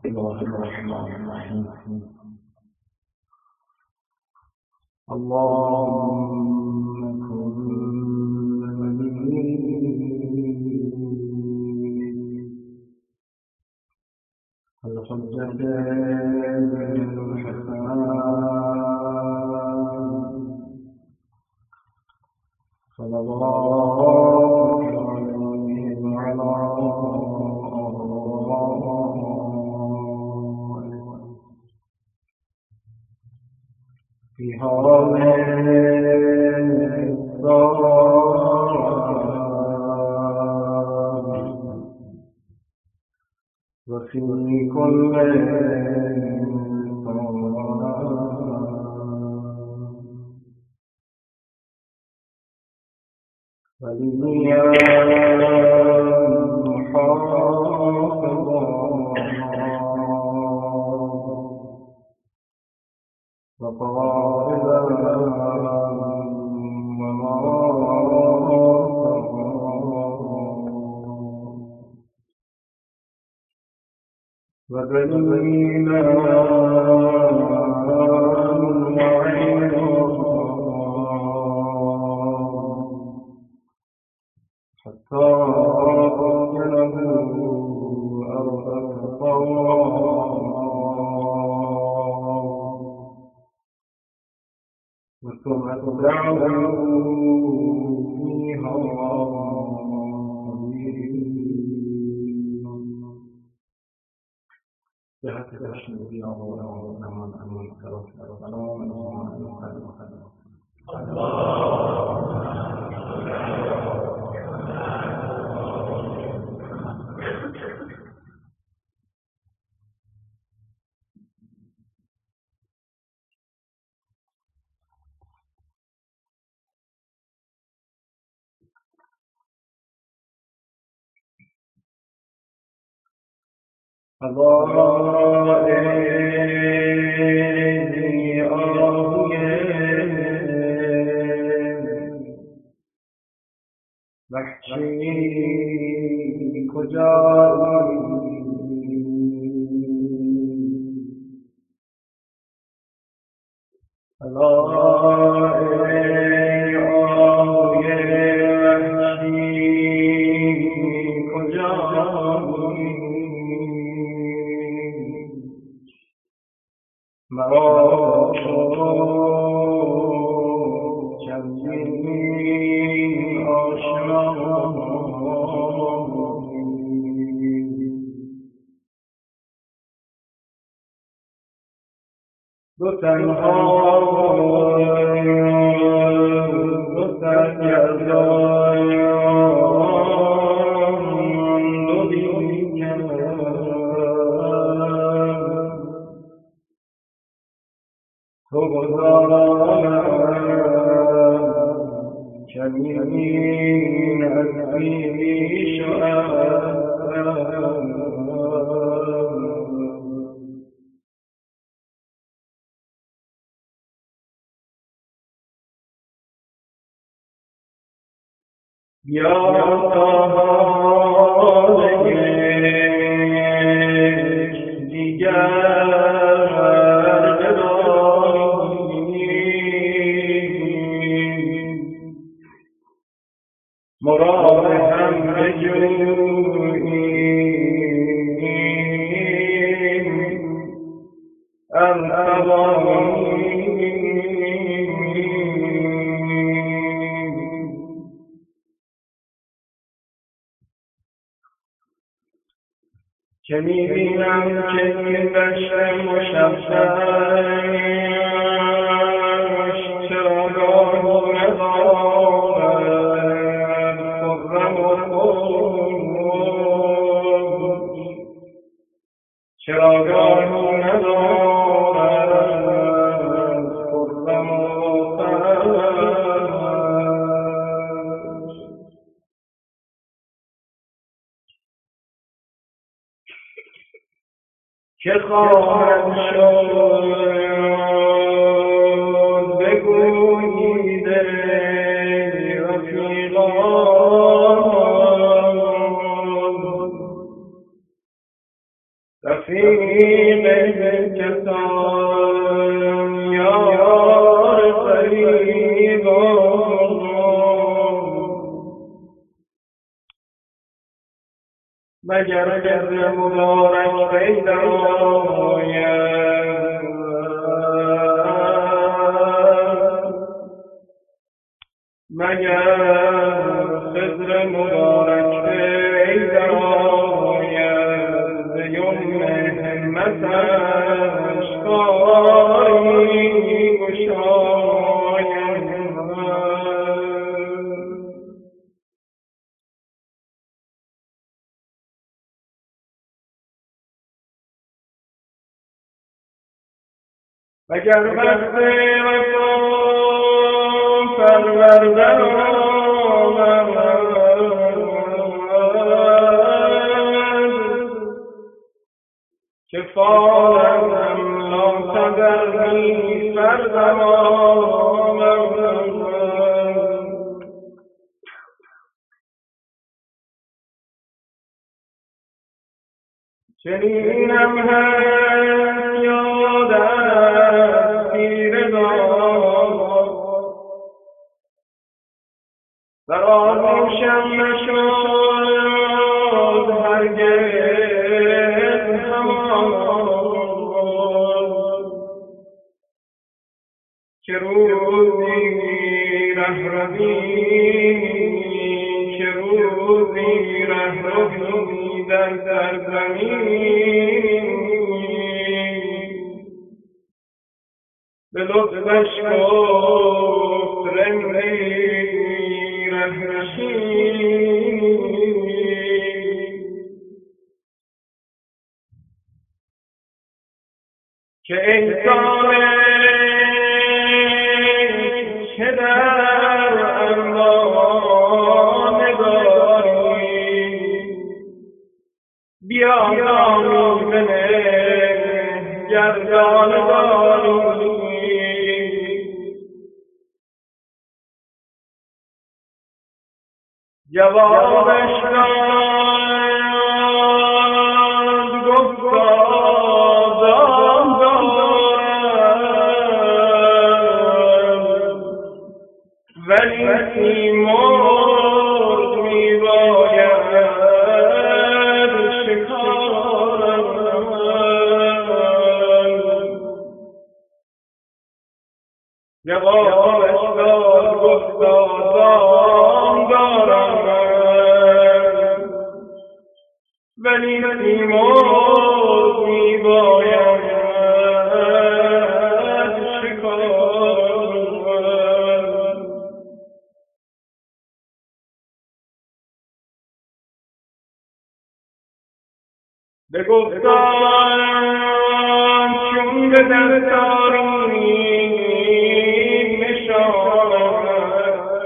الله الرحمن الرحيم اللهم كن ولي الحجة الحسن صلوات عليه وعلى في هذه الدار وفي كل وليا محافظا وقائدا ودليلا وعينا حتى أرجله أرض ثم تدعه فيها جهة تشمل وحشی کجایی ای آهوی وحشی کجایی مرا چندین آشنا دو تنها دو سرگردان دو بیکن تو گذارم چنین از پیش و یا تا یک دیگر بدانیم مراد هم بجوییم که می‌بینم که این دشت مشخص چراگاه ندارد خرم و خود چراگاه ندارد خرم و که خواهد شد بگویید رفیقان رفیق کسان یار فریبان مگر خضر مبارک پیدا آید مگر خضر مبارک پیدا آید ز یمن همتش کاری گشاید مگر وقت وفا پروردن آمد که فالم لا تذرنی فردا آمد چنینم هست یادت پیر داد در آغوشم نشد هرگز همان که روزی رهروی در زمین به لطفش گفت رنگی رهنشین که انسان که در امان داری بیا دامن گردان داری جوابش داد گفتا دام دارم ولی سیمرغ میباید شکارم جوابش داد گفتا دام دارم ولی سیمرغ میباید شکارم بگفتم چون به دستاری نشانش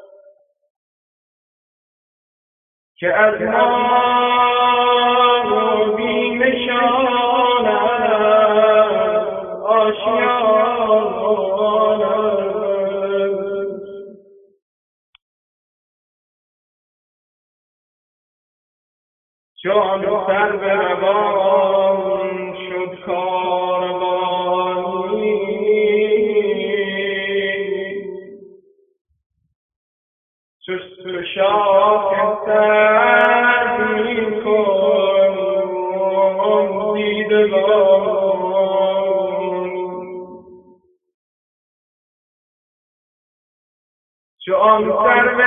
که از ما بی نشانش آشیانش چون سر به روان شد کاروانی چست و شاکستر میکن دیدگان چون سر به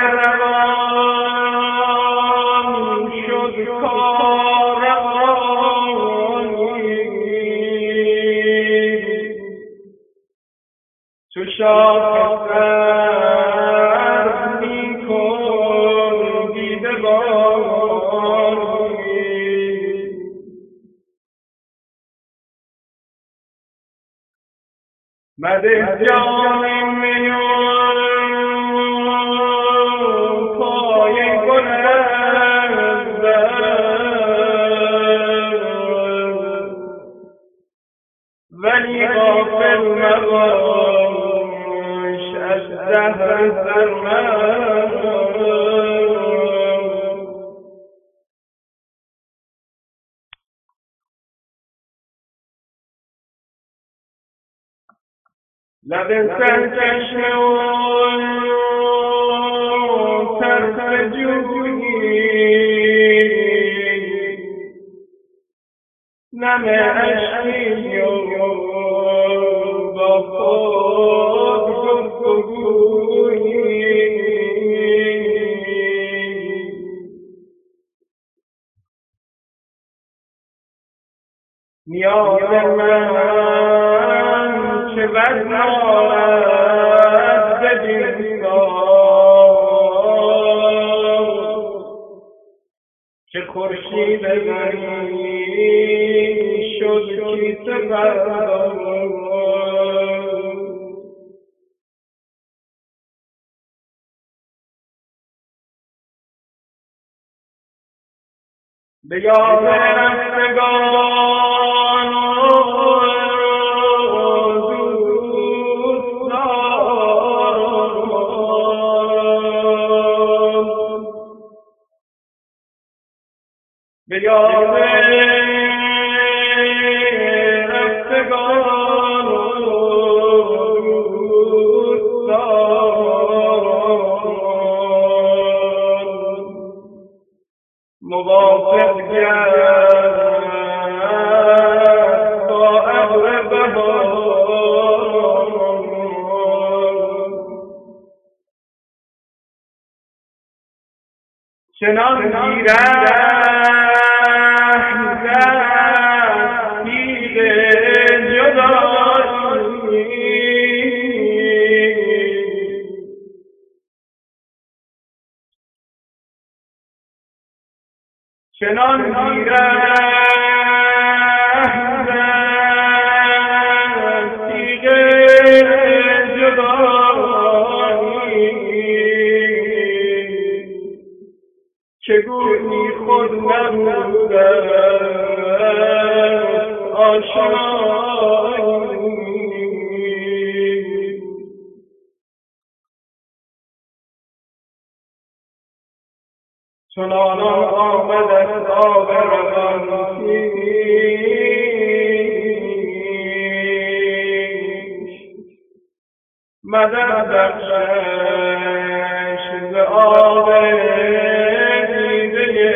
روان شد چو شاکستر میکن دیدگانی مده جان میان پای گلند ولی غافل مباش از زهر سرمست لب سرچشمه و طرف جویی نم عشقی و با خود گفتگویی نیاز من چه بد دارد بدین سال چه خورشید زمین شد کیسه بردار به یاد رفتگان دوست دارم به یاد رفتگان دوست دارم موافق گرد با ابر بهار چنان گیرد تیغ جدایی چنان گیرد تیغ جدایی که گویی خود نبودست آشنایی چنان آمد از آب روان پیش مدد بخشش ز آب دیده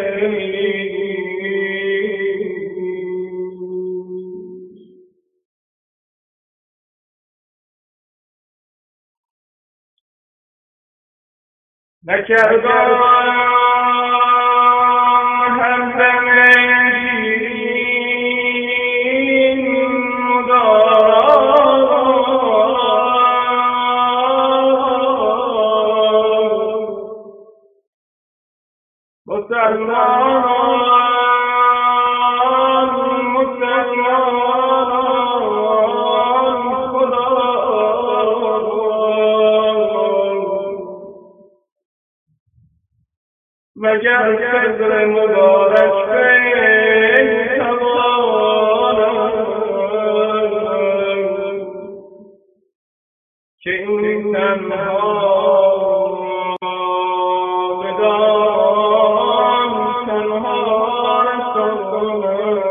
نکردم همدم شیرین مسلمان خدا مگر صدر مبارک بتوانم که این تنها بدان تنها رسانم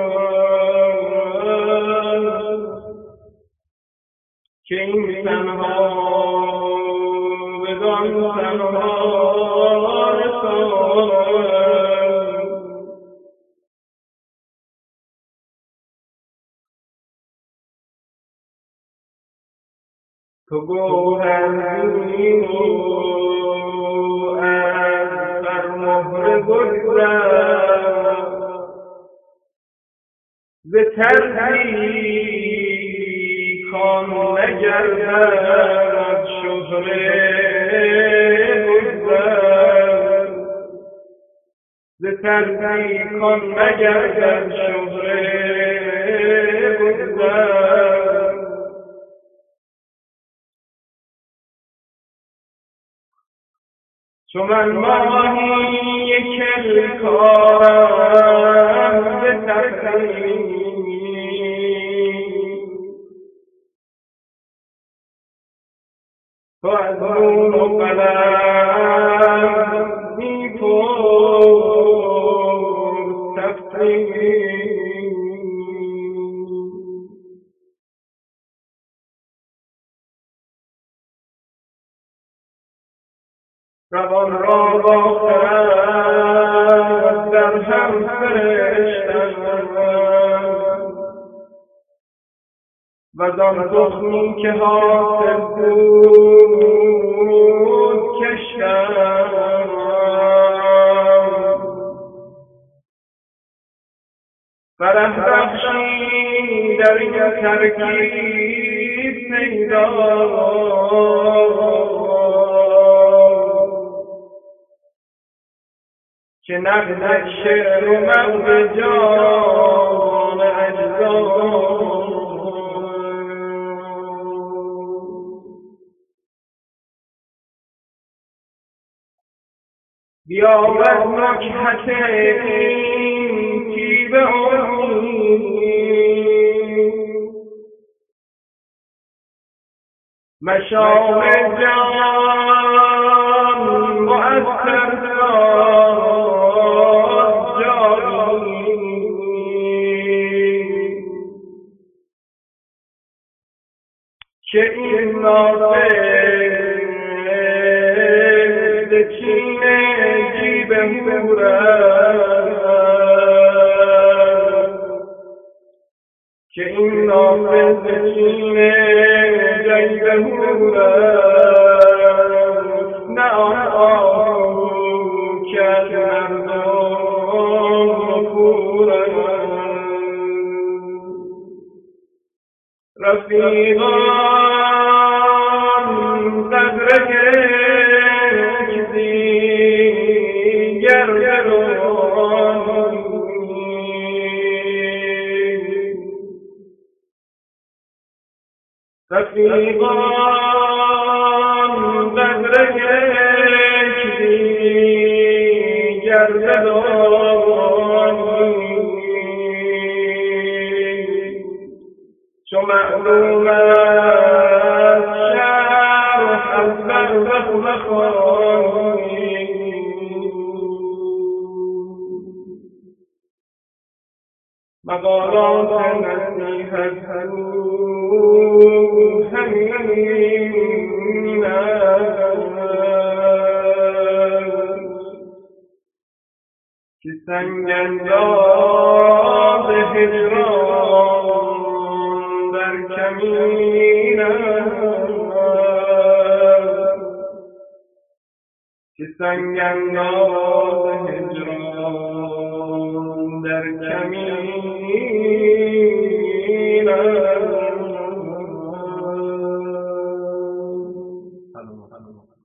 که این تنها بدان تنها تو گوهری از بر مهر بگذر ز تردیکان نگردد شهره بگذر ز تردیکان نگردد شهره بگذر چو من ماهی کلکارم به تختی تو از نون و قلم می پرس روان را با خرد در هم فرشتند وزان تخمی که حاصل بود کشتند فرح بخشی در این ترکیب پیدا که نقد شعر و مغز جان اجزا بیاید نکهت این تیب مشام جان مؤثر ساز جانی که این نافذ چین جیب هورد که این نافذ چین جیب هورد نه آن آهو که از مردم پورد رفیقان قدر دیگر رفیقان قدر دیگر چو معلوم است شرح از برزخ مخوانی مقالات نصیحت همین است که سنگ انداز هجران در کمین است که سنگ انداز هجران در کمین است